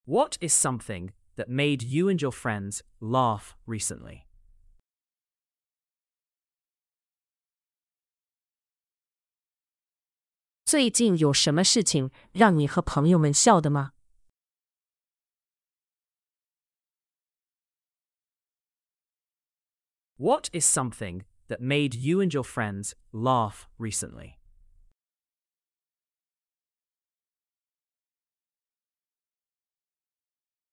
What is something that made you and your friends laugh recently? 最近有什么事情让你和朋友们笑的吗？ What is something that made you and your friends laugh recently?